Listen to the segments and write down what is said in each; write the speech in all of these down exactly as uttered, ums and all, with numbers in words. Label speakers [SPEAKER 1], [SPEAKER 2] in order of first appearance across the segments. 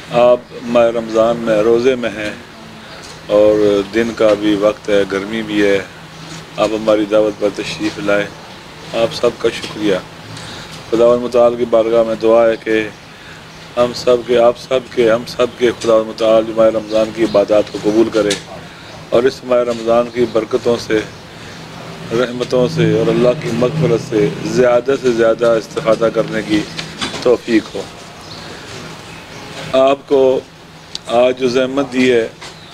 [SPEAKER 1] آپ ماہ رمضان میں روزے میں ہیں اور دن کا بھی وقت ہے، گرمی بھی ہے، آپ ہماری دعوت پر تشریف لائے، آپ سب کا شکریہ۔ خداوند متعال کی بارگاہ میں دعا ہے کہ ہم سب کے آپ سب کے ہم سب کے خداوند متعال جو ماہ رمضان کی عبادات کو قبول کرے اور اس ماہ رمضان کی برکتوں سے، رحمتوں سے اور اللہ کی مغفرت سے زیادہ سے زیادہ استفادہ کرنے کی توفیق ہو۔ آپ کو آج جو زحمت دی ہے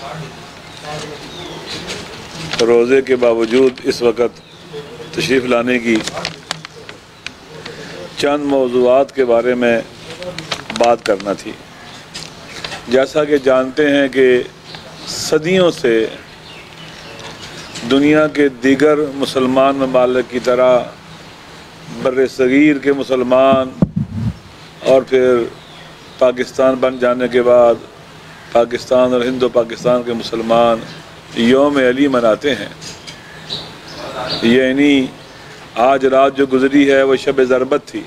[SPEAKER 1] روزے کے باوجود اس وقت تشریف لانے کی، چند موضوعات کے بارے میں بات کرنا تھی۔ جیسا کہ جانتے ہیں کہ صدیوں سے دنیا کے دیگر مسلمان ممالک کی طرح بر صغیر کے مسلمان اور پھر پاکستان بن جانے کے بعد پاکستان اور ہند و پاکستان کے مسلمان یوم علی مناتے ہیں، یعنی آج رات جو گزری ہے وہ شب ضربت تھی،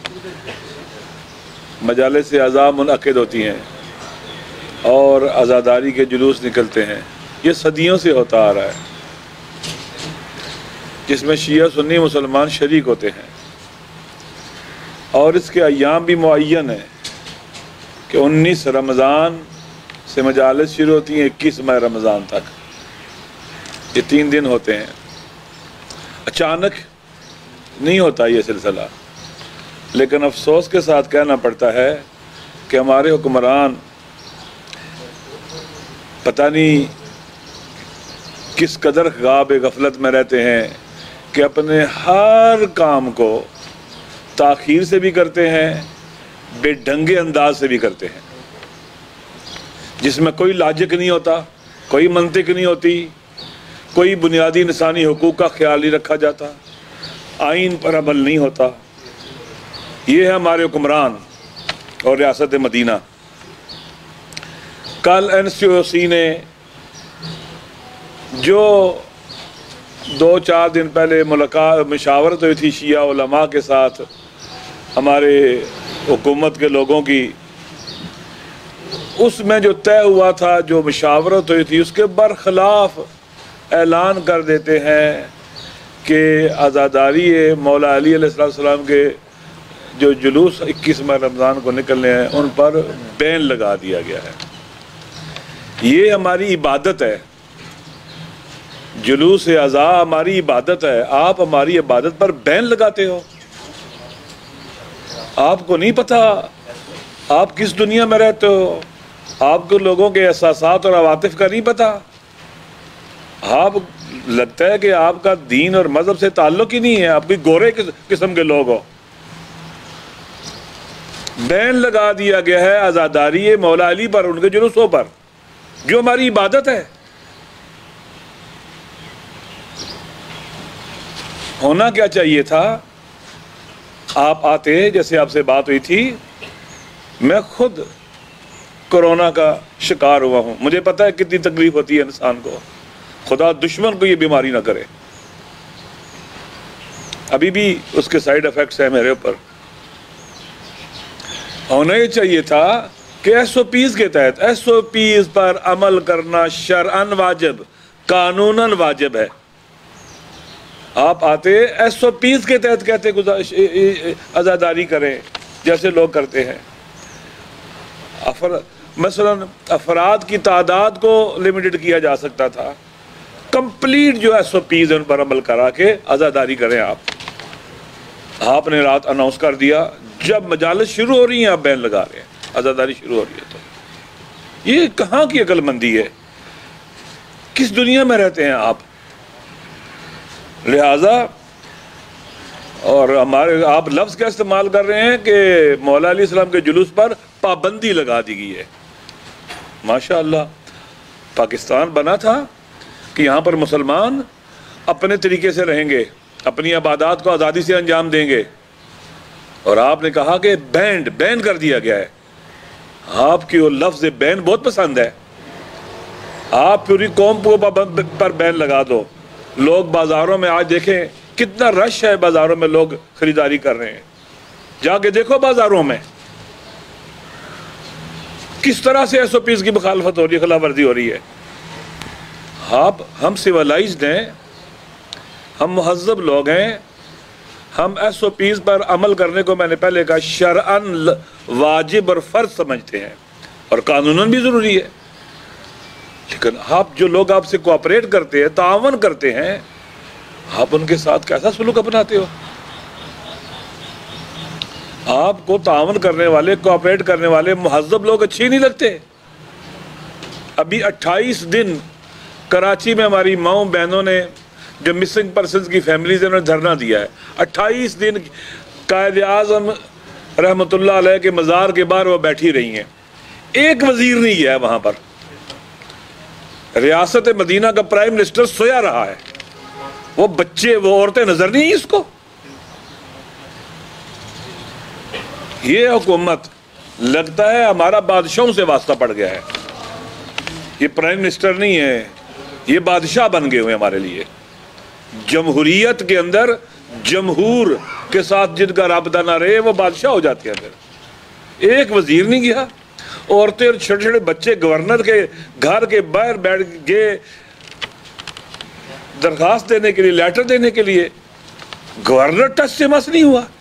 [SPEAKER 1] مجالس اعضاء منعقد ہوتی ہیں اور عزاداری کے جلوس نکلتے ہیں۔ یہ صدیوں سے ہوتا آ رہا ہے، جس میں شیعہ سنی مسلمان شریک ہوتے ہیں، اور اس کے ایام بھی معین ہیں کہ انیس رمضان سے مجالس شروع ہوتی ہیں اکیس ماہ رمضان تک، یہ تین دن ہوتے ہیں۔ اچانک نہیں ہوتا یہ سلسلہ، لیکن افسوس کے ساتھ کہنا پڑتا ہے کہ ہمارے حکمران پتہ نہیں کس قدر غاب غفلت میں رہتے ہیں کہ اپنے ہر کام کو تاخیر سے بھی کرتے ہیں، بے ڈھنگے انداز سے بھی کرتے ہیں، جس میں کوئی لاجک نہیں ہوتا، کوئی منطق نہیں ہوتی، کوئی بنیادی انسانی حقوق کا خیال نہیں رکھا جاتا، آئین پر عمل نہیں ہوتا۔ یہ ہے ہمارے حکمران اور ریاست مدینہ۔ کل این سی او سی نے جو دو چار دن پہلے ملاقات مشاورت ہوئی تھی شیعہ علماء کے ساتھ ہمارے حکومت کے لوگوں کی، اس میں جو طے ہوا تھا، جو مشاورت ہوئی تھی، اس کے برخلاف اعلان کر دیتے ہیں کہ عزاداری مولا علی علیہ السلام کے جو جلوس اکیس ماہ رمضان کو نکلنے ہیں ان پر بین لگا دیا گیا ہے۔ یہ ہماری عبادت ہے، جلوس عزا ہماری عبادت ہے، آپ ہماری عبادت پر بین لگاتے ہو۔ آپ کو نہیں پتہ آپ کس دنیا میں رہتے ہو، آپ کو لوگوں کے احساسات اور عواطف کا نہیں پتہ، آپ لگتا ہے کہ آپ کا دین اور مذہب سے تعلق ہی نہیں ہے، آپ بھی گورے قسم کے لوگ ہو۔ بین لگا دیا گیا ہے عزاداری مولا علی پر، ان کے جلوسوں پر، جو ہماری عبادت ہے۔ ہونا کیا چاہیے تھا، آپ آتے، جیسے آپ سے بات ہوئی تھی، میں خود کورونا کا شکار ہوا ہوں، مجھے پتہ ہے کتنی تکلیف ہوتی ہے انسان کو، خدا دشمن کو یہ بیماری نہ کرے، ابھی بھی اس کے سائیڈ ایفیکٹس ہیں میرے اوپر۔ ہونا یہ چاہیے تھا کہ ایس او پیز کے تحت، ایس او پیز پر عمل کرنا شرعاً واجب، قانوناً واجب ہے۔ آپ آتے ایس او پیز کے تحت کہتے عزاداری کریں جیسے لوگ کرتے ہیں۔ مثلا افراد کی تعداد کو لمیٹڈ کیا جا سکتا تھا، کمپلیٹ جو ایس او پیز ان پر عمل کرا کے عزاداری کریں۔ آپ آپ نے رات اناؤنس کر دیا، جب مجالس شروع ہو رہی ہیں آپ بین لگا رہے ہیں، عزاداری شروع ہو رہی ہے۔ تو یہ کہاں کی عقل مندی ہے، کس دنیا میں رہتے ہیں آپ؟ لہذا اور ہمارے آپ لفظ کیا استعمال کر رہے ہیں کہ مولا علیہ السلام کے جلوس پر پابندی لگا دی گئی ہے۔ ماشاءاللہ، پاکستان بنا تھا کہ یہاں پر مسلمان اپنے طریقے سے رہیں گے، اپنی عبادات کو آزادی سے انجام دیں گے، اور آپ نے کہا کہ بینڈ بین کر دیا گیا ہے۔ آپ کی وہ لفظ بین بہت پسند ہے، آپ پوری قوم کو پر بین لگا دو۔ لوگ بازاروں میں آج دیکھیں کتنا رش ہے، بازاروں میں لوگ خریداری کر رہے ہیں، جا کے دیکھو بازاروں میں کس طرح سے ایس او پیز کی مخالفت ہو رہی ہے، خلاف ورزی ہو رہی ہے؟ آپ ہم سیولائزڈ ہیں، ہم مہذب لوگ ہیں، ہم ایس او پیز پر عمل کرنے کو میں نے پہلے کہا شرعاً واجب اور فرض سمجھتے ہیں اور قانوناً بھی ضروری ہے، لیکن آپ جو لوگ آپ سے کوآپریٹ کرتے ہیں، تعاون کرتے ہیں، آپ ان کے ساتھ کیسا سلوک اپناتے ہو؟ آپ کو تعاون کرنے والے، کوآپریٹ کرنے والے مہذب لوگ اچھے نہیں لگتے؟ ابھی اٹھائیس دن کراچی میں ہماری ماؤں بہنوں نے جو مسنگ پرسنز کی فیملیز انہوں نے دھرنا دیا ہے، اٹھائیس دن قائد اعظم رحمۃ اللہ علیہ کے مزار کے باہر وہ بیٹھی رہی ہیں، ایک وزیر نہیں گیا ہے وہاں پر، ریاست مدینہ کا پرائم منسٹر سویا رہا ہے، وہ بچے وہ عورتیں نظر نہیں اس کو؟ یہ حکومت لگتا ہے ہمارا بادشاہوں سے واسطہ پڑ گیا ہے، یہ پرائم منسٹر نہیں ہے، یہ بادشاہ بن گئے ہوئے ہمارے لیے۔ جمہوریت کے اندر جمہور کے ساتھ جن کا رابطہ نہ رہے وہ بادشاہ ہو جاتے ہیں۔ پھر ایک وزیر نہیں گیا، عورتیں اور چھوٹے چھوٹے بچے گورنر کے گھر کے باہر بیٹھ گئے درخواست دینے کے لیے، لیٹر دینے کے لیے، گورنر ٹچ سے مس نہیں ہوا۔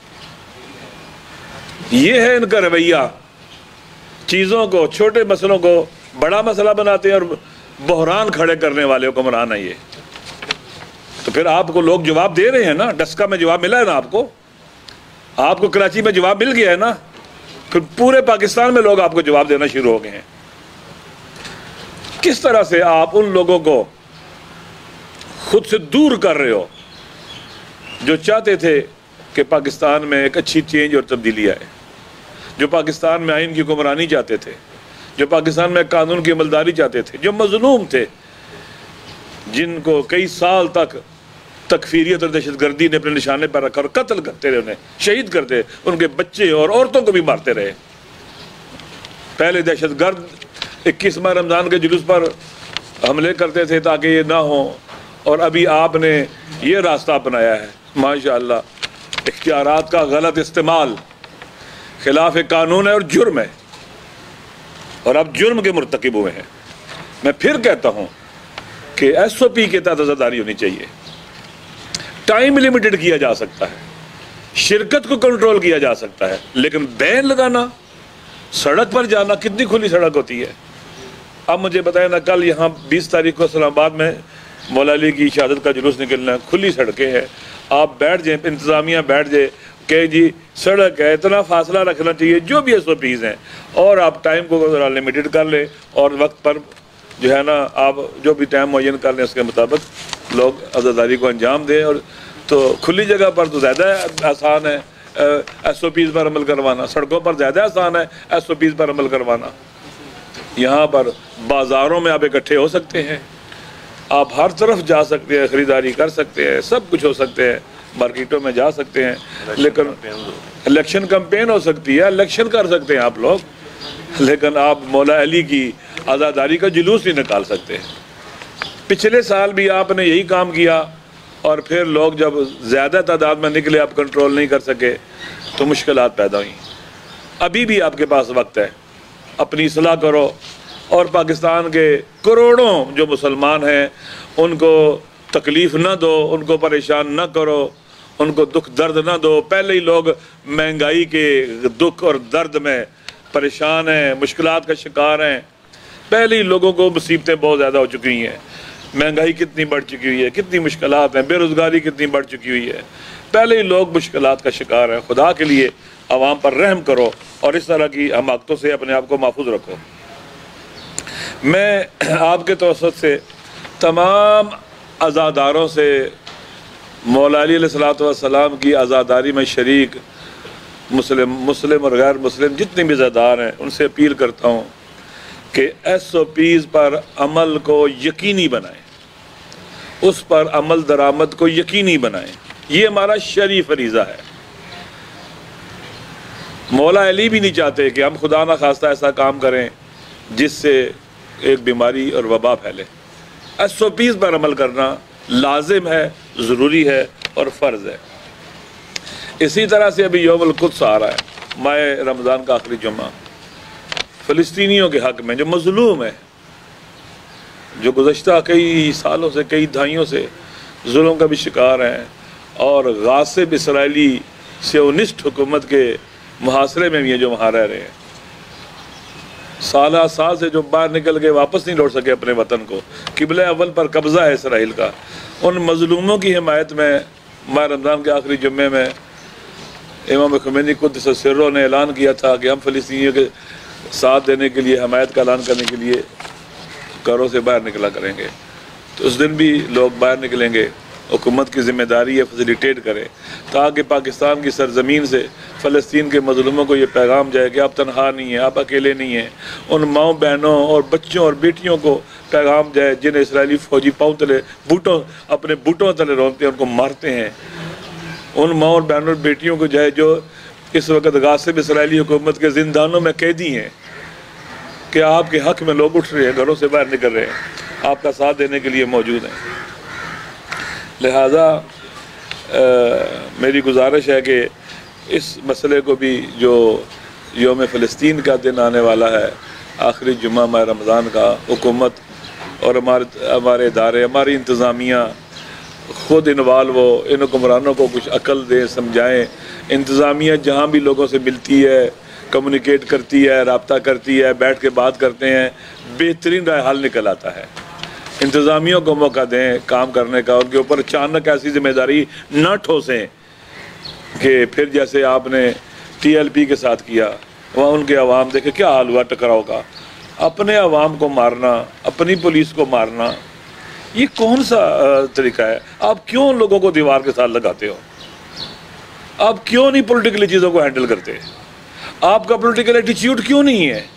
[SPEAKER 1] یہ ہے ان کا رویہ، چیزوں کو، چھوٹے مسئلوں کو بڑا مسئلہ بناتے ہیں اور بحران کھڑے کرنے والے حکمران ہیں یہ۔ تو پھر آپ کو لوگ جواب دے رہے ہیں نا، ڈسکا میں جواب ملا ہے نا آپ کو، آپ کو کراچی میں جواب مل گیا ہے نا، پھر پورے پاکستان میں لوگ آپ کو جواب دینا شروع ہو گئے ہیں۔ کس طرح سے آپ ان لوگوں کو خود سے دور کر رہے ہو جو چاہتے تھے کہ پاکستان میں ایک اچھی چینج اور تبدیلی آئے، جو پاکستان میں آئین کی حکمرانی چاہتے تھے، جو پاکستان میں قانون کی عملداری چاہتے تھے، جو مظلوم تھے، جن کو کئی سال تک تکفیریت اور دہشت گردی نے اپنے نشانے پر رکھا اور قتل کرتے رہے، انہیں شہید کرتے، ان کے بچے اور عورتوں کو بھی مارتے رہے۔ پہلے دہشت گرد اکیس ماہ رمضان کے جلوس پر حملے کرتے تھے تاکہ یہ نہ ہو، اور ابھی آپ نے یہ راستہ اپنایا ہے، ماشاءاللہ، اختیارات کا غلط استعمال خلاف قانون ہے اور جرم ہے، اور اب جرم کے مرتکب ہوئے ہیں۔ میں پھر کہتا ہوں کہ ایس او پی کے تحت عزاداری ہونی چاہیے، ٹائم لیمیٹڈ کیا جا سکتا ہے، شرکت کو کنٹرول کیا جا سکتا ہے، لیکن بین لگانا، سڑک پر جانا، کتنی کھلی سڑک ہوتی ہے۔ اب مجھے بتائیں نا، کل یہاں بیس تاریخ کو اسلام آباد میں مولا علی کی شہادت کا جلوس نکلنا ہے، کھلی سڑکیں ہیں، آپ بیٹھ جائیں، انتظامیہ بیٹھ جائے کہ جی سڑک ہے، اتنا فاصلہ رکھنا چاہیے، جو بھی ایس او پیز ہیں، اور آپ ٹائم کو ذرا لمیٹڈ کر لیں اور وقت پر جو ہے نا آپ جو بھی ٹائم معین کر لیں، اس کے مطابق لوگ عزاداری کو انجام دیں۔ اور تو کھلی جگہ پر تو زیادہ آسان ہے ایس او پیز پر عمل کروانا، سڑکوں پر زیادہ آسان ہے ایس او پیز پر عمل کروانا۔ یہاں پر بازاروں میں آپ اکٹھے ہو سکتے ہیں، آپ ہر طرف جا سکتے ہیں، خریداری کر سکتے ہیں، سب کچھ ہو سکتے ہیں، مارکیٹوں میں جا سکتے ہیں، لیکن الیکشن کمپین ہو سکتی ہے، الیکشن کر سکتے ہیں آپ لوگ، لیکن آپ مولا علی کی عزاداری کا جلوس نہیں نکال سکتے۔ پچھلے سال بھی آپ نے یہی کام کیا، اور پھر لوگ جب زیادہ تعداد میں نکلے، آپ کنٹرول نہیں کر سکے تو مشکلات پیدا ہوئیں۔ ابھی بھی آپ کے پاس وقت ہے، اپنی اصلاح کرو، اور پاکستان کے کروڑوں جو مسلمان ہیں ان کو تکلیف نہ دو، ان کو پریشان نہ کرو، ان کو دکھ درد نہ دو۔ پہلے ہی لوگ مہنگائی کے دکھ اور درد میں پریشان ہیں، مشکلات کا شکار ہیں، پہلے ہی لوگوں کو مصیبتیں بہت زیادہ ہو چکی ہیں، مہنگائی کتنی بڑھ چکی ہوئی ہے، کتنی مشکلات ہیں، بے روزگاری کتنی بڑھ چکی ہوئی ہے، پہلے ہی لوگ مشکلات کا شکار ہیں۔ خدا کے لیے عوام پر رحم کرو اور اس طرح کی حماقتوں سے اپنے آپ کو محفوظ رکھو۔ میں آپ کے توسط سے تمام عزاداروں سے مولا علی علیہ الصلوۃ والسلام کی عزاداری میں شریک مسلم مسلم اور غیر مسلم جتنے بھی عزادار ہیں ان سے اپیل کرتا ہوں کہ ایس او پیز پر عمل کو یقینی بنائیں، اس پر عمل درآمد کو یقینی بنائیں، یہ ہمارا شرعی فریضہ ہے۔ مولا علی بھی نہیں چاہتے کہ ہم خدا نہ خواستہ ایسا کام کریں جس سے ایک بیماری اور وبا پھیلے۔ ایس او پیز پر عمل کرنا لازم ہے، ضروری ہے اور فرض ہے۔ اسی طرح سے ابھی یوم القدس آ رہا ہے، ماہ رمضان کا آخری جمعہ، فلسطینیوں کے حق میں جو مظلوم ہے، جو گزشتہ کئی سالوں سے کئی دہائیوں سے ظلم کا بھی شکار ہیں اور غاصب اسرائیلی سیونسٹ حکومت کے محاصرے میں بھی ہیں، جو وہاں رہ رہے ہیں، سالہ سال سے جو باہر نکل کے واپس نہیں لوٹ سکے اپنے وطن کو، قبلہ اول پر قبضہ ہے اسرائیل کا، ان مظلوموں کی حمایت میں ماہ رمضان کے آخری جمعے میں امام خمینی قدس سرہ نے اعلان کیا تھا کہ ہم فلسطینیوں کے ساتھ دینے کے لیے، حمایت کا اعلان کرنے کے لیے گھروں سے باہر نکلا کریں گے۔ تو اس دن بھی لوگ باہر نکلیں گے، حکومت کی ذمہ داری ہے فیسیلیٹیٹ کرے تاکہ پاکستان کی سرزمین سے فلسطین کے مظلوموں کو یہ پیغام جائے کہ آپ تنہا نہیں ہیں، آپ اکیلے نہیں ہیں، ان ماؤں بہنوں اور بچوں اور بیٹیوں کو پیغام جائے جنہیں اسرائیلی فوجی پاؤں تلے بوٹوں اپنے بوٹوں تلے رونتے ہیں، ان کو مارتے ہیں، ان ماؤں اور بہنوں اور بیٹیوں کو جائے جو اس وقت غاصب اسرائیلی حکومت کے زندانوں میں قیدی ہیں، کہ آپ کے حق میں لوگ اٹھ رہے ہیں، گھروں سے باہر نکل رہے ہیں، آپ کا ساتھ دینے کے لیے موجود ہیں۔ لہٰذا میری گزارش ہے کہ اس مسئلے کو بھی، جو یوم فلسطین کا دن آنے والا ہے، آخری جمعہ ماہ رمضان کا، حکومت اور ہمارے ہمارے ادارے، ہماری انتظامیہ خود انوالو ہو، ان حکمرانوں کو کچھ عقل دیں، سمجھائیں۔ انتظامیہ جہاں بھی لوگوں سے ملتی ہے، کمیونیکیٹ کرتی ہے، رابطہ کرتی ہے، بیٹھ کے بات کرتے ہیں، بہترین رائے حل نکل آتا ہے۔ انتظامیوں کو موقع دیں کام کرنے کا، ان کے اوپر اچانک ایسی ذمہ داری نہ ٹھوسیں کہ پھر جیسے آپ نے ٹی ایل پی کے ساتھ کیا، وہاں ان کے عوام دیکھے کیا حال ہوا ٹکراؤ کا، اپنے عوام کو مارنا، اپنی پولیس کو مارنا، یہ کون سا طریقہ ہے؟ آپ کیوں لوگوں کو دیوار کے ساتھ لگاتے ہو؟ آپ کیوں نہیں پولیٹیکلی چیزوں کو ہینڈل کرتے؟ آپ کا پولیٹیکل ایٹیچیوڈ کیوں نہیں ہے؟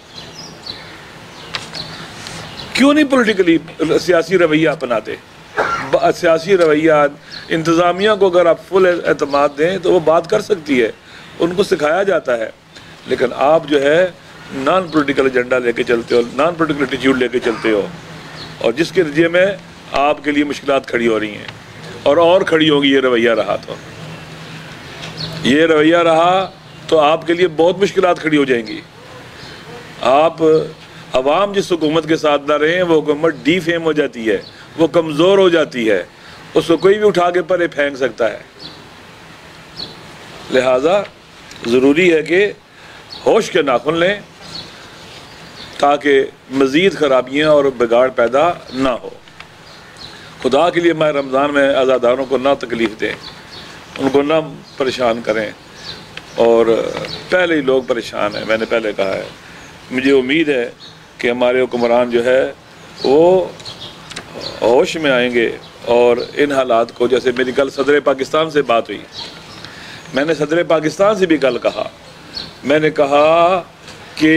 [SPEAKER 1] کیوں نہیں پولیٹیکلی سیاسی رویہ اپناتے؟ سیاسی رویہ انتظامیہ کو اگر آپ فل اعتماد دیں تو وہ بات کر سکتی ہے، ان کو سکھایا جاتا ہے، لیکن آپ جو ہے نان پولیٹیکل ایجنڈا لے کے چلتے ہو، نان پولیٹیکل ایٹیچیوڈ لے کے چلتے ہو، اور جس کے نتیجے میں آپ کے لیے مشکلات کھڑی ہو رہی ہیں، اور اور کھڑی ہوگی۔ یہ رویہ رہا تو یہ رویہ رہا تو آپ کے لیے بہت مشکلات کھڑی ہو جائیں گی۔ آپ عوام جس حکومت کے ساتھ نہ رہیں، وہ حکومت ڈی فیم ہو جاتی ہے، وہ کمزور ہو جاتی ہے، اس کو کوئی بھی اٹھا کے پرے پھینک سکتا ہے۔ لہٰذا ضروری ہے کہ ہوش کے ناخن لیں تاکہ مزید خرابیاں اور بگاڑ پیدا نہ ہو۔ خدا کے لیے ماہ رمضان میں عزاداروں کو نہ تکلیف دیں، ان کو نہ پریشان کریں، اور پہلے ہی لوگ پریشان ہیں، میں نے پہلے کہا ہے۔ مجھے امید ہے کہ ہمارے حکمران جو ہے وہ ہوش میں آئیں گے اور ان حالات کو، جیسے میری کل صدر پاکستان سے بات ہوئی، میں نے صدر پاکستان سے بھی کل کہا، میں نے کہا کہ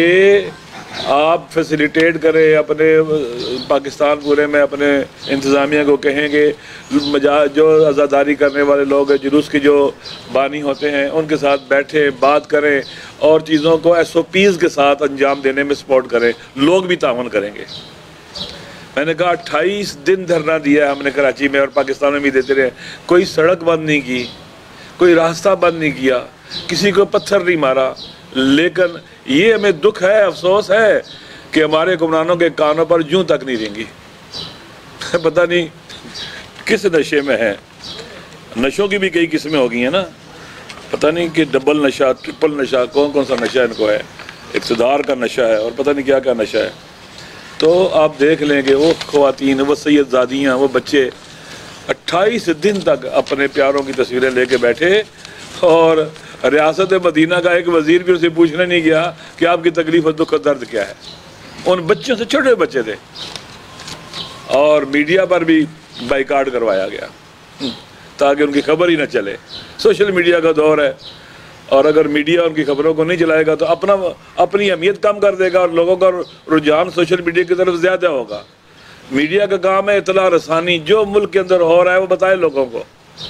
[SPEAKER 1] آپ فیسیلیٹیٹ کریں اپنے پاکستان پورے میں، اپنے انتظامیہ کو کہیں کہ جو عزاداری کرنے والے لوگ ہیں، جلوس کے جو بانی ہوتے ہیں، ان کے ساتھ بیٹھیں، بات کریں اور چیزوں کو ایس او پیز کے ساتھ انجام دینے میں سپورٹ کریں، لوگ بھی تعاون کریں گے۔ میں نے کہا اٹھائیس دن دھرنا دیا ہم نے کراچی میں، اور پاکستان میں بھی دیتے رہے، کوئی سڑک بند نہیں کی، کوئی راستہ بند نہیں کیا، کسی کو پتھر نہیں مارا، لیکن یہ ہمیں دکھ ہے، افسوس ہے کہ ہمارے حکمرانوں کے کانوں پر جوں تک نہیں رہیں گی۔ پتہ نہیں کس نشے میں ہے، نشوں کی بھی کئی قسمیں ہو گئی ہیں نا، پتہ نہیں کہ ڈبل نشہ، ٹرپل نشہ، کون کون سا نشہ ان کو ہے، اقتدار کا نشہ ہے اور پتہ نہیں کیا کیا نشہ ہے۔ تو آپ دیکھ لیں کہ وہ خواتین، وہ سید زادیاں، وہ بچے اٹھائیس دن تک اپنے پیاروں کی تصویریں لے کے بیٹھے، اور ریاست مدینہ کا ایک وزیر بھی اسے پوچھنے نہیں گیا کہ آپ کی تکلیف اور دکھ و درد کیا ہے۔ ان بچوں سے، چھوٹے بچے تھے، اور میڈیا پر بھی بائیکاٹ کروایا گیا تاکہ ان کی خبر ہی نہ چلے۔ سوشل میڈیا کا دور ہے، اور اگر میڈیا ان کی خبروں کو نہیں چلائے گا تو اپنا اپنی اہمیت کم کر دے گا، اور لوگوں کا رجحان سوشل میڈیا کی طرف زیادہ ہوگا۔ میڈیا کا کام ہے اطلاع رسانی، جو ملک کے اندر ہو رہا ہے وہ بتائے لوگوں کو۔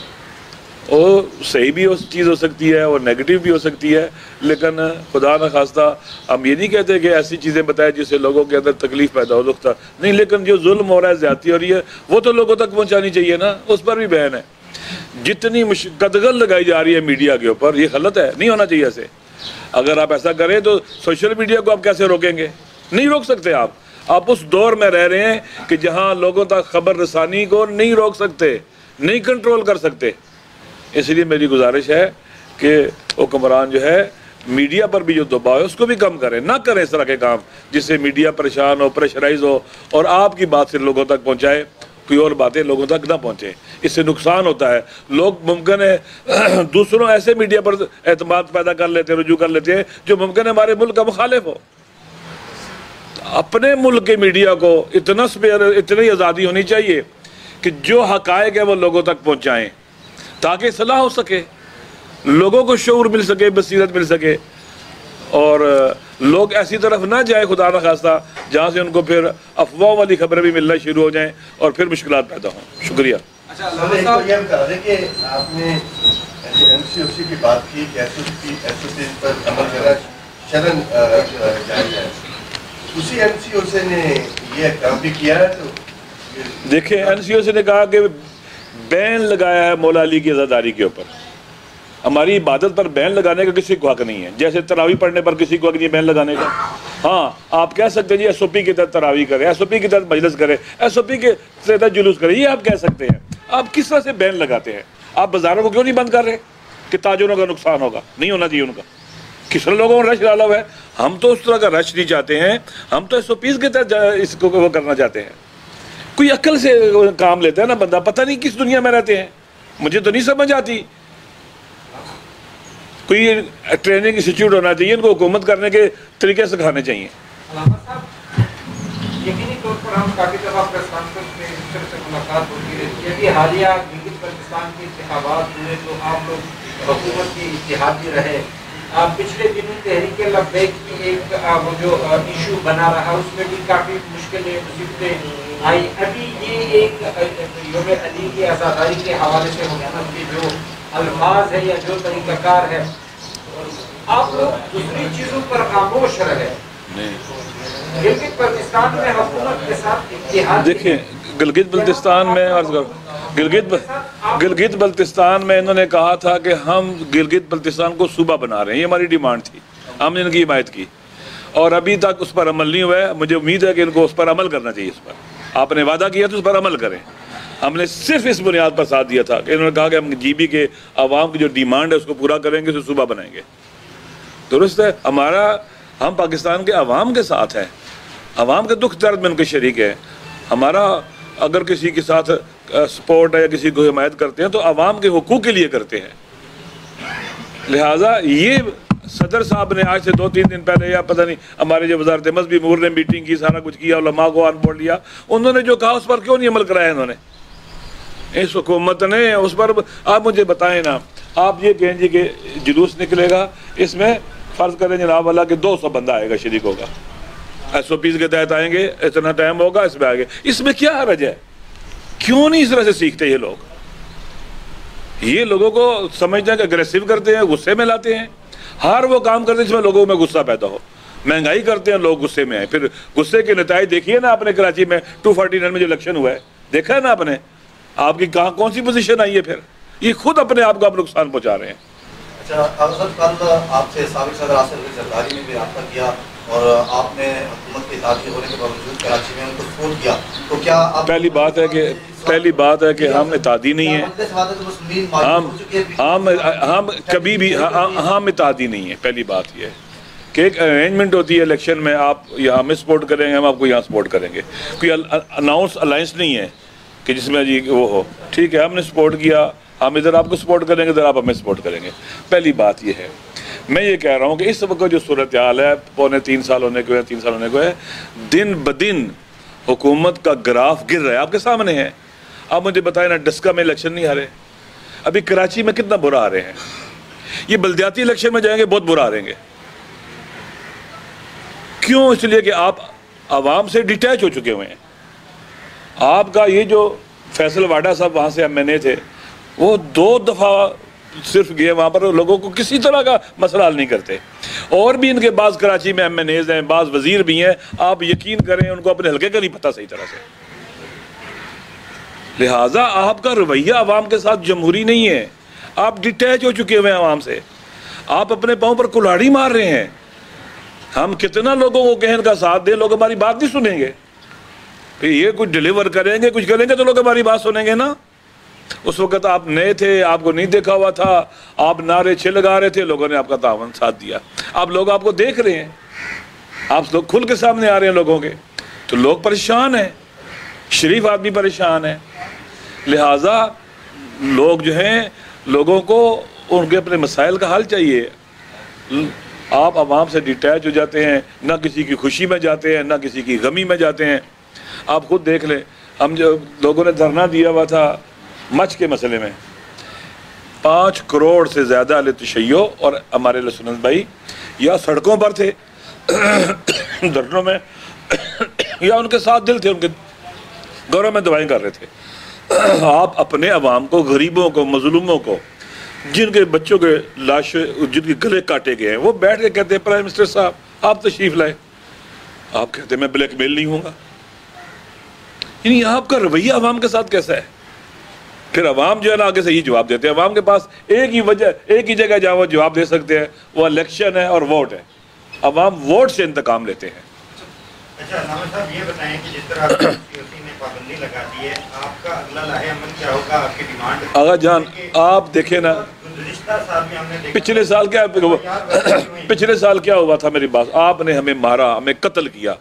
[SPEAKER 1] وہ صحیح بھی ہو چیز ہو سکتی ہے اور نیگیٹو بھی ہو سکتی ہے، لیکن خدا نہ خواستہ ہم یہ نہیں کہتے کہ ایسی چیزیں بتائیں جس سے لوگوں کے اندر تکلیف پیدا ہو، دکھتا نہیں، لیکن جو ظلم ہو رہا ہے، زیادتی ہو رہی ہے، وہ تو لوگوں تک پہنچانی چاہیے نا، اس پر بھی بیان ہے۔ جتنی قدغن لگائی جا رہی ہے میڈیا کے اوپر، یہ غلط ہے، نہیں ہونا چاہیے ایسے۔ اگر آپ ایسا کریں تو سوشل میڈیا کو آپ کیسے روکیں گے؟ نہیں روک سکتے آپ آپ اس دور میں رہ رہے ہیں کہ جہاں لوگوں تک خبر رسانی کو نہیں روک سکتے، نہیں کنٹرول کر سکتے۔ اس لیے میری گزارش ہے کہ حکمران جو ہے میڈیا پر بھی جو دباؤ ہے اس کو بھی کم کریں، نہ کریں اس طرح کے کام جس سے میڈیا پریشان ہو، پریشرائز ہو اور آپ کی بات سے لوگوں تک پہنچائے، کوئی اور باتیں لوگوں تک نہ پہنچے۔ اس سے نقصان ہوتا ہے، لوگ ممکن ہے دوسروں ایسے میڈیا پر اعتماد پیدا کر لیتے ہیں، رجوع کر لیتے ہیں جو ممکن ہے ہمارے ملک کا مخالف ہو۔ اپنے ملک کے میڈیا کو اتنا سپیئر اتنی آزادی ہونی چاہیے کہ جو حقائق ہے وہ لوگوں تک پہنچائیں تاکہ اصلاح ہو سکے، لوگوں کو شعور مل سکے، بصیرت مل سکے، اور لوگ ایسی طرف نہ جائیں خدا نہ خواستہ جہاں سے ان کو پھر افواہ والی خبریں بھی ملنا شروع ہو جائیں اور پھر مشکلات پیدا ہوں۔ شکریہ۔
[SPEAKER 2] اچھا علامہ صاحب یہ بتا دیں کہ آپ نے این سی او سی کی بات کی کہ S O C S O سی پر عمل کرنا شرن جائز ہے، اسی این سی او سی نے یہ کام بھی کیا ہے؟ تو
[SPEAKER 1] دیکھیں این سی او سی نے کہا کہ بین لگایا ہے مولا علی کی عزاداری کے اوپر، ہماری عبادت پر بین لگانے کا کسی کو حق نہیں ہے، جیسے تراویح پڑھنے پر کسی کو حق نہیں ہے بین لگانے کا۔ ہاں آپ کہہ سکتے ہیں جی ایس او پی کے تحت تراویح کریں، ایس او پی کے تحت مجلس کریں، ایس او پی کے تحت جلوس کریں، یہ آپ کہہ سکتے ہیں۔ آپ کس طرح سے بین لگاتے ہیں؟ آپ بازاروں کو کیوں نہیں بند کر رہے کہ تاجروں کا نقصان ہوگا؟ نہیں ہونا چاہیے ان کا، کس طرح لوگوں کو رش ڈالا ہوا ہے۔ ہم تو اس طرح کا رش نہیں چاہتے ہیں، ہم تو ایس او پیز کے تحت اس کو وہ کرنا چاہتے ہیں۔ کوئی عقل سے کام لیتا ہے نا بندہ، پتہ نہیں کس دنیا میں رہتے ہیں، مجھے تو نہیں سمجھ آتی۔ کوئی ٹریننگ انسٹیٹیوٹ ہونا چاہیے، ان کو حکومت کرنے کے طریقے سکھانے چاہیے۔
[SPEAKER 3] علامہ صاحب یقینی طور پر ہم کافی دفعہ پریس کانفرنس میں اس طرح سے ملاقات ہوتی رہتی ہے کہ حالیہ گلگت بلتستان کے انتخابات ہوئے تو آپ لوگ حکومت کے اتحادی رہے۔ پچھلے دنوں تحریک لبیک کی ایک وہ جو ایشو بنا رہا اس میں بھی کافی مشکلیں مصیبتیں آئی۔ ابھی یہ ایک یوم علی کی عزاداری کے حوالے سے حکومت کے جو الفاظ ہے یا جو طریقہ کار ہے، آپ لوگ دوسری چیزوں پر خاموش رہے۔ گلگت بلتستان میں حکومت کے ساتھ اتحاد،
[SPEAKER 1] دیکھیں گلگت بلتستان میں عرض کرو گلگت گلگت بلتستان میں انہوں نے کہا تھا کہ ہم گلگت بلتستان کو صوبہ بنا رہے ہیں، یہ ہماری ڈیمانڈ تھی، ہم نے ان کی حمایت کی اور ابھی تک اس پر عمل نہیں ہوا ہے۔ مجھے امید ہے کہ ان کو اس پر عمل کرنا چاہیے، اس پر آپ نے وعدہ کیا تو اس پر عمل کریں۔ ہم نے صرف اس بنیاد پر ساتھ دیا تھا کہ انہوں نے کہا کہ ہم جی بی کے عوام کی جو ڈیمانڈ ہے اس کو پورا کریں گے، اسے صوبہ بنائیں گے۔ درست ہے، ہمارا ہم پاکستان کے عوام کے ساتھ ہیں، عوام کے دکھ درد میں ان کے شریک ہیں۔ ہمارا اگر کسی کے ساتھ سپورٹ ہے یا کسی کو حمایت کرتے ہیں تو عوام کے حقوق کے لیے کرتے ہیں۔ لہٰذا یہ صدر صاحب نے آج سے دو تین دن پہلے یا پتہ نہیں ہمارے جو وزارت مذہبی امور نے میٹنگ کی، سارا کچھ کیا، علماء کو آن بورڈ لیا، انہوں نے جو کہا اس پر کیوں نہیں عمل کرایا انہوں نے؟ اس حکومت نے اس پر آپ مجھے بتائیں نا، آپ یہ کہیں جی کہ جلوس نکلے گا، اس میں فرض کریں جناب والا کہ دو سو بندہ آئے گا، شریک ہوگا، ایس او پیز کے تحت آئیں گے، اتنا ٹائم ہوگا، اس میں آگے، اس میں کیا حرج ہے؟ کیوں نہیں اس طرح سے سیکھتے یہ لوگ؟ یہ لوگوں کو سمجھتے ہیں کہ اگریسو کرتے ہیں، غصے میں لاتے ہیں، ہر وہ کام کرتے ہیں جس میں لوگوں میں غصہ پیدا ہو۔ مہنگائی کرتے ہیں لوگ، غصے میں آئے، پھر غصے کے نتائج دیکھیے نا آپ نے کراچی میں ٹو فورٹی نائن میں جو الیکشن ہوا ہے، دیکھا ہے نا آپ نے، آپ کی کہاں کون سی پوزیشن آئی ہے؟ پھر یہ خود اپنے آپ کو آپ نقصان پہنچا رہے ہیں۔
[SPEAKER 2] اچھا کل آپ سے سابق صدر آصف علی زرداری نے بھی رابطہ کیا اور آپ نے حکومت کے اتحادی ہونے کے باوجود کراچی میں ان کو سپورٹ کیا، تو کیا آپ
[SPEAKER 1] پہلی بات ہے کہ پہلی بات ہے کہ ہم اتحادی نہیں ہیں، ہم ہم ہم کبھی بھی ہم اتحادی نہیں ہیں۔ پہلی بات یہ ہے کہ ایک ارینجمنٹ ہوتی ہے الیکشن میں، آپ یہاں ہمیں سپورٹ کریں گے، ہم آپ کو یہاں سپورٹ کریں گے، کوئی اناؤنس الائنس نہیں ہے کہ جس میں جی وہ ہو، ٹھیک ہے ہم نے سپورٹ کیا، ہم ادھر آپ کو سپورٹ کریں گے، ادھر آپ ہمیں سپورٹ کریں گے۔ پہلی بات یہ ہے، میں یہ کہہ رہا ہوں کہ اس وقت جو صورتحال ہے، پونے تین سال ہونے کو ہے، تین سال ہونے کو ہے، دن بدن حکومت کا گراف گر رہا ہے، آپ کے سامنے ہے۔ آپ مجھے بتائیں نا، ڈسکا میں الیکشن نہیں ہارے، ابھی کراچی میں کتنا برا آ رہے ہیں، یہ بلدیاتی الیکشن میں جائیں گے بہت برا آ رہیں گے۔ کیوں؟ اس لیے کہ آپ عوام سے ڈیٹیچ ہو چکے ہوئے ہیں۔ آپ کا یہ جو فیصل واڈا صاحب وہاں سے ایم این اے تھے، وہ دو دفعہ صرف گئے وہاں پر، لوگوں کو کسی طرح کا مسئلہ حل نہیں کرتے۔ اور بھی ان کے بعض کراچی میں ایم این ایز ہیں، بعض وزیر بھی ہیں، آپ یقین کریں ان کو اپنے حلقے کا نہیں پتہ صحیح طرح سے۔ لہٰذا آپ کا رویہ عوام کے ساتھ جمہوری نہیں ہے، آپ ڈیٹیچ ہو چکے ہوئے ہیں عوام سے۔ آپ اپنے پاؤں پر کلاڑی مار رہے ہیں. ہم کتنا لوگوں کو کہیں ان کا ساتھ دیں, لوگ ہماری بات نہیں سنیں گے. پھر یہ کچھ ڈیلیور کریں گے, کچھ کریں گے تو لوگ ہماری بات سنیں گے نا. اس وقت آپ نئے تھے, آپ کو نہیں دیکھا ہوا تھا, آپ نعرے چھ لگا رہے تھے, لوگوں نے آپ کا تعاون ساتھ دیا. اب لوگ آپ کو دیکھ رہے ہیں, آپ لوگ کھل کے سامنے آ رہے ہیں لوگوں کے, تو لوگ پریشان ہیں, شریف آدمی پریشان ہے. لہٰذا لوگ جو ہیں, لوگوں کو ان کے اپنے مسائل کا حل چاہیے. آپ عوام سے ڈیٹیچ ہو جاتے ہیں, نہ کسی کی خوشی میں جاتے ہیں, نہ کسی کی غمی میں جاتے ہیں. آپ خود دیکھ لیں, ہم جو لوگوں نے دھرنا دیا ہوا تھا مچھ کے مسئلے میں, پانچ کروڑ سے زیادہ اہل تشیع اور ہمارے سنت بھائی یا سڑکوں پر تھے دھرنوں میں, یا ان کے ساتھ دل تھے, ان کے گھروں میں دعائیں کر رہے تھے. آپ اپنے عوام کو, غریبوں کو, مظلوموں کو, جن کے بچوں کے لاش, جن کے گلے کاٹے گئے ہیں, وہ بیٹھ کے کہتے ہیں پرائم منسٹر صاحب آپ تشریف لائے. آپ کہتے ہیں میں بلیک میل نہیں ہوں گا. یعنی آپ کا رویہ عوام کے ساتھ کیسا ہے؟ پھر عوام جو ہے نا آگے سے یہ جواب دیتے ہیں. عوام کے پاس ایک ہی وجہ, ایک ہی جگہ جہاں وہ جواب دے سکتے ہیں, وہ الیکشن ہے اور ووٹ ہے. عوام ووٹ سے انتقام لیتے ہیں.
[SPEAKER 4] اچھا علامہ صاحب یہ بتائیں کہ جس طرح نے پابندی لگا دی ہے, آپ کا اگلا لاہ عمل کیا ہوگا؟ آپ کی ڈیمانڈ
[SPEAKER 1] آغا جان آپ دیکھیں نا, پچھلے سال کیا پچھلے سال کیا ہوا تھا میری بات, آپ نے ہمیں مارا, ہمیں قتل کیا.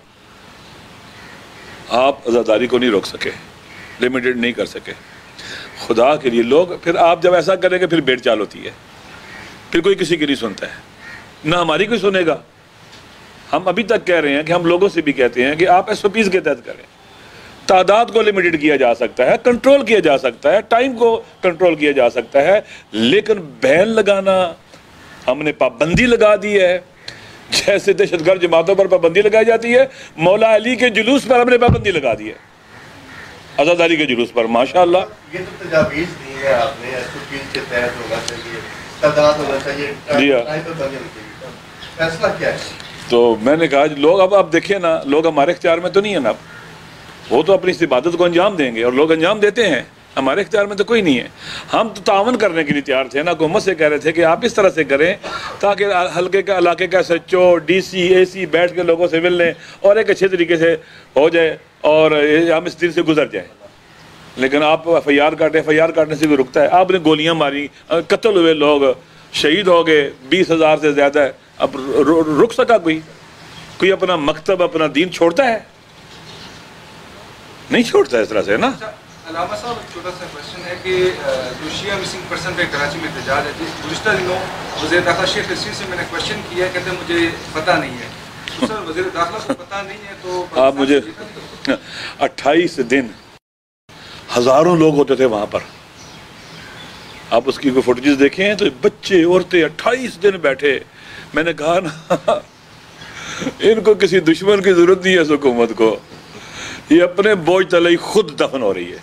[SPEAKER 1] آپ عزاداری کو نہیں روک سکے, لیمیٹڈ نہیں کر سکے. خدا کے لیے لوگ, پھر آپ جب ایسا کریں گے پھر بیٹ چال ہوتی ہے, پھر کوئی کسی کی نہیں سنتا ہے, نہ ہماری کوئی سنے گا. ہم ابھی تک کہہ رہے ہیں کہ ہم لوگوں سے بھی کہتے ہیں کہ آپ ایس او پیز کے تحت کریں. تعداد کو لمیٹڈ کیا جا سکتا ہے, کنٹرول کیا جا سکتا ہے, ٹائم کو کنٹرول کیا جا سکتا ہے, لیکن بین لگانا, ہم نے پابندی لگا دی ہے. جیسے دہشت گرد جماعتوں پر پابندی لگائی جاتی ہے, مولا علی کے جلوس پر ہم نے پابندی لگا دی ہے, عزاداری کے جلوس پر. ماشاءاللہ
[SPEAKER 2] یہ تو تجاویز دی ہیں آپ نے, ایس او پیز کے تحت ہونا چاہیے, تعداد ہونا چاہیے, فیصلہ کیا ہے؟
[SPEAKER 1] تو میں نے کہا لوگ, اب آپ دیکھیں نا, لوگ ہمارے اختیار میں تو نہیں ہے نا, وہ تو اپنی اس عبادت کو انجام دیں گے, اور لوگ انجام دیتے ہیں. ہمارے اختیار میں تو کوئی نہیں ہے. ہم تو تعاون کرنے کے لیے تیار تھے نا, حکومت سے کہہ رہے تھے کہ آپ اس طرح سے کریں تاکہ حلقے کا, علاقے کا S H O, D C, A C بیٹھ کے لوگوں سے مل لیں اور ایک اچھے طریقے سے ہو جائے, اور ہم اس دن سے گزر جائیں. لیکن آپ ایف آئی آر کاٹیں, ایف آئی آر کاٹنے سے بھی رکتا ہے. آپ نے گولیاں ماری, قتل ہوئے لوگ, شہید ہو گئے بیس ہزار سے زیادہ ہے. اب رک سکا کوئی؟ کوئی اپنا مکتب, اپنا دین چھوڑتا ہے؟ نہیں چھوڑتا ہے اس طرح سے نا.
[SPEAKER 5] علامہ صاحب ایک چھوٹا سا کوشچن ہے کہ جو شیعہ مسنگ پرسن پہ کراچی میں احتجاج ہے, جس گزشتہ دنوں وزیر داخلہ شیخ رشید سے میں نے کوشچن کیا, کہتے ہیں مجھے پتہ نہیں ہے. تو سر وزیر داخلہ کو پتہ نہیں ہے تو
[SPEAKER 1] آپ مجھے اٹھائیس دن ہزاروں لوگ ہوتے تھے وہاں پر. آپ اس کی کوئی فوٹیجز دیکھیں تو بچے, عورتیں اٹھائیس دن بیٹھے. میں نے کہا نا ان کو کسی دشمن کی ضرورت نہیں ہے اس حکومت کو, یہ اپنے بوجھ تلے خود دفن ہو رہی ہے.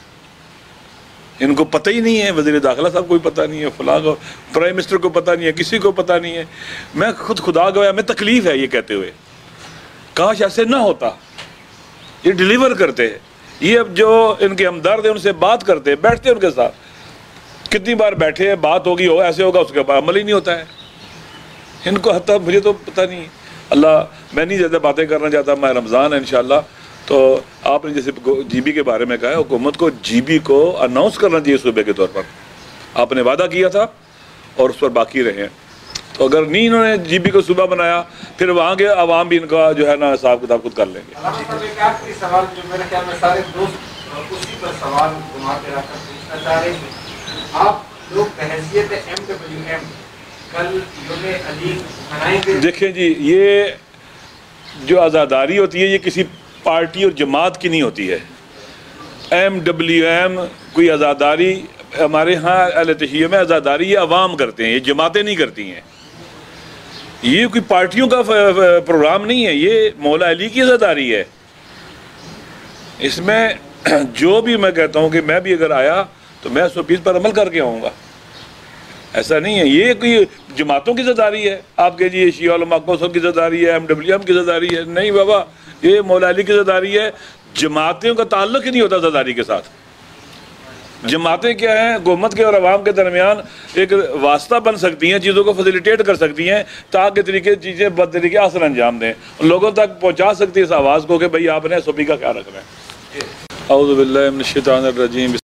[SPEAKER 1] ان کو پتہ ہی نہیں ہے, وزیر داخلہ صاحب کو پتہ نہیں ہے, فلاں کو, پرائم منسٹر کو پتہ نہیں ہے, کسی کو پتہ نہیں ہے. میں خود خدا گویا, ہمیں تکلیف ہے یہ کہتے ہوئے, کاش ایسے نہ ہوتا. یہ ڈیلیور کرتے ہیں, یہ اب جو ان کے ہمدرد ہیں ان سے بات کرتے, بیٹھتے ان کے ساتھ. کتنی بار بیٹھے ہیں, بات ہوگی, ہو ایسے ہوگا, اس کے بعد عمل ہی نہیں ہوتا ہے. ان کو حتیٰ مجھے تو پتہ نہیں. اللہ, میں نہیں زیادہ باتیں کرنا چاہتا, میں رمضان ہے انشاءاللہ. تو آپ نے جیسے جی بی کے بارے میں کہا ہے, حکومت کو جی بی کو اناؤنس کرنا چاہیے صوبے کے طور پر. آپ نے وعدہ کیا تھا اور اس پر باقی رہے ہیں. تو اگر نہیں انہوں نے جی بی کو صوبہ بنایا, پھر وہاں کے عوام بھی ان کا جو ہے نا حساب کتاب خود کر لیں گے.
[SPEAKER 3] علامہ صاحب ایک آخری سوال جو میرے خیال میں سارے دوست اسی پر سوال گھما کے رکھ کر پوچھنا چاہ رہے ہیں. آپ لوگ بحیثیت ایم ڈبلیو ایم کل یوم علی منائیں گے؟
[SPEAKER 1] دیکھیں جی, یہ جو عزاداری ہوتی ہے یہ کسی پارٹی اور جماعت کی نہیں ہوتی ہے. ایم ڈبلیو ایم کوئی عزاداری, ہمارے ہاں اہل تشیع میں عزاداری یہ عوام کرتے ہیں, یہ جماعتیں نہیں کرتی ہیں. یہ کوئی پارٹیوں کا پروگرام نہیں ہے, یہ مولا علی کی عزاداری ہے. اس میں جو بھی میں کہتا ہوں کہ میں بھی اگر آیا تو میں سو پیس پر عمل کر کے آؤں گا. ایسا نہیں ہے یہ کوئی جماعتوں کی عزاداری ہے. آپ کے جی شیعہ علماء کوثر کی عزاداری ہے, ایم ڈبلیو ایم کی عزاداری ہے. نہیں بابا, یہ مولا علی کی عزاداری ہے. جماعتوں کا تعلق ہی نہیں ہوتا عزاداری کے ساتھ. جماعتیں کیا ہیں حکومت کے اور عوام کے درمیان ایک واسطہ بن سکتی ہیں، چیزوں کو فیسیلیٹیٹ کر سکتی ہیں تاکہ طریقے چیزیں بد طریقے اثر انجام دیں، لوگوں تک پہنچا سکتی ہے اس آواز کو کہ بھئی آپ نے ایس او پی کا خیال رکھنا ہے۔ اعوذ باللہ من الشیطان الرجیم۔